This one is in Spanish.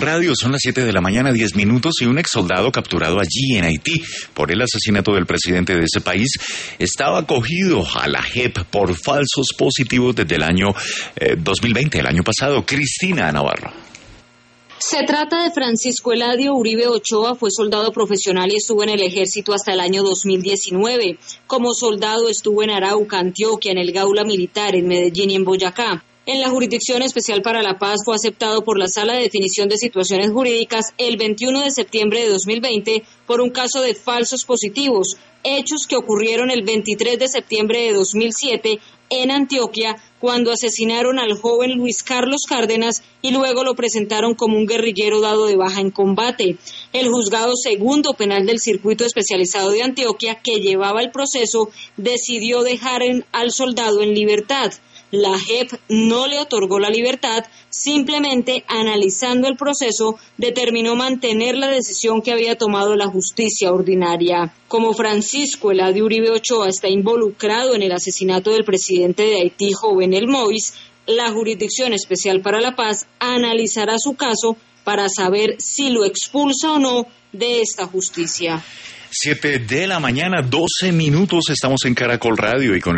Radio, son las 7 de la mañana, 10 minutos, y un exsoldado capturado allí en Haití por el asesinato del presidente de ese país estaba acogido a la JEP por falsos positivos desde el año 2020, el año pasado. Cristina Navarro. Se trata de Francisco Eladio Uribe Ochoa, fue soldado profesional y estuvo en el ejército hasta el año 2019. Como soldado estuvo en Arauca, Antioquia, en el Gaula Militar, en Medellín y en Boyacá. En la Jurisdicción Especial para la Paz fue aceptado por la Sala de Definición de Situaciones Jurídicas el 21 de septiembre de 2020 por un caso de falsos positivos, hechos que ocurrieron el 23 de septiembre de 2007 en Antioquia, cuando asesinaron al joven Luis Carlos Cárdenas y luego lo presentaron como un guerrillero dado de baja en combate. El Juzgado Segundo Penal del Circuito Especializado de Antioquia, que llevaba el proceso, decidió dejar al soldado en libertad. La JEP no le otorgó la libertad, simplemente analizando el proceso determinó mantener la decisión que había tomado la justicia ordinaria. Como Francisco Eladio Uribe Ochoa está involucrado en el asesinato del presidente de Haití, Jovenel Moïse, la Jurisdicción Especial para la Paz analizará su caso para saber si lo expulsa o no de esta justicia. 7 de la mañana, 12 minutos, estamos en Caracol Radio y con